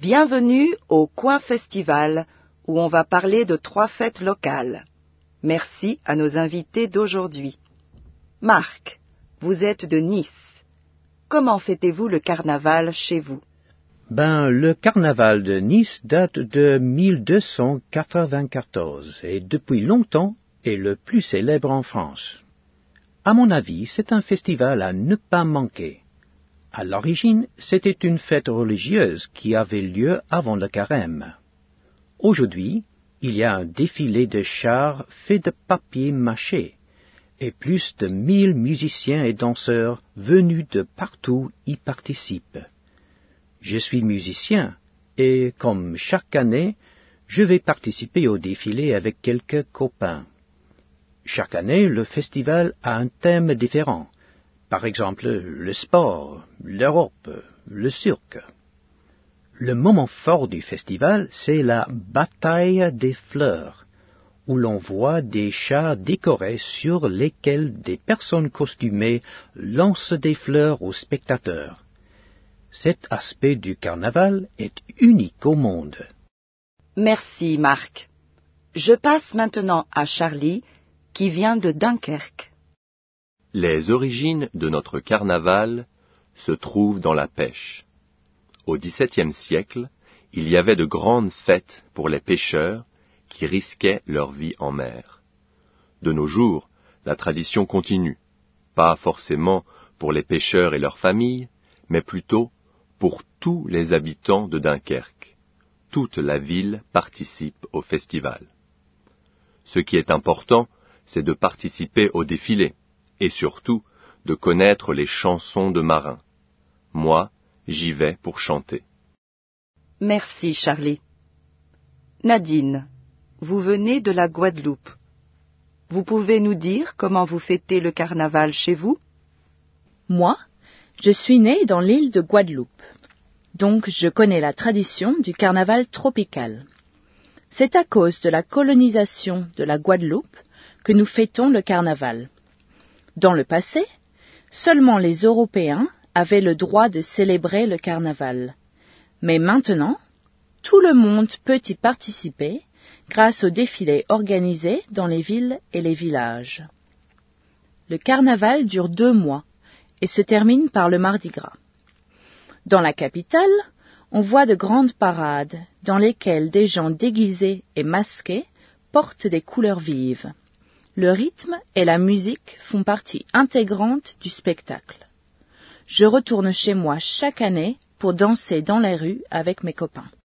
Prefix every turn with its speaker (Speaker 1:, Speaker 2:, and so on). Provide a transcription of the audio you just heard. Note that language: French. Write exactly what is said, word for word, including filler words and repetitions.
Speaker 1: Bienvenue au Coin Festival, où on va parler de trois fêtes locales. Merci à nos invités d'aujourd'hui. Marc, vous êtes de Nice. Comment fêtez-vous le carnaval chez vous?
Speaker 2: Ben, le carnaval de Nice date de mille deux cent quatre-vingt-quatorze et depuis longtemps est le plus célèbre en France. À mon avis, c'est un festival à ne pas manquer. À l'origine, c'était une fête religieuse qui avait lieu avant le carême. Aujourd'hui, il y a un défilé de chars fait de papier mâché, et plus de mille musiciens et danseurs venus de partout y participent. Je suis musicien, et comme chaque année, je vais participer au défilé avec quelques copains. Chaque année, le festival a un thème différent. Par exemple, le sport, l'Europe, le cirque. Le moment fort du festival, c'est la bataille des fleurs, où l'on voit des chars décorés sur lesquels des personnes costumées lancent des fleurs aux spectateurs. Cet aspect du carnaval est unique au monde.
Speaker 1: Merci Marc. Je passe maintenant à Charlie, qui vient de Dunkerque.
Speaker 3: Les origines de notre carnaval se trouvent dans la pêche. Au dix-septième siècle, il y avait de grandes fêtes pour les pêcheurs qui risquaient leur vie en mer. De nos jours, la tradition continue, pas forcément pour les pêcheurs et leurs familles, mais plutôt pour tous les habitants de Dunkerque. Toute la ville participe au festival. Ce qui est important, c'est de participer au défilé, et surtout de connaître les chansons de marins. Moi, j'y vais pour chanter.
Speaker 1: Merci Charlie. Nadine, vous venez de la Guadeloupe. Vous pouvez nous dire comment vous fêtez le carnaval chez vous?
Speaker 4: Moi, je suis née dans l'île de Guadeloupe, donc je connais la tradition du carnaval tropical. C'est à cause de la colonisation de la Guadeloupe que nous fêtons le carnaval. Dans le passé, seulement les Européens avaient le droit de célébrer le carnaval. Mais maintenant, tout le monde peut y participer grâce aux défilés organisés dans les villes et les villages. Le carnaval dure deux mois et se termine par le Mardi Gras. Dans la capitale, on voit de grandes parades dans lesquelles des gens déguisés et masqués portent des couleurs vives. Le rythme et la musique font partie intégrante du spectacle. Je retourne chez moi chaque année pour danser dans les rues avec mes copains.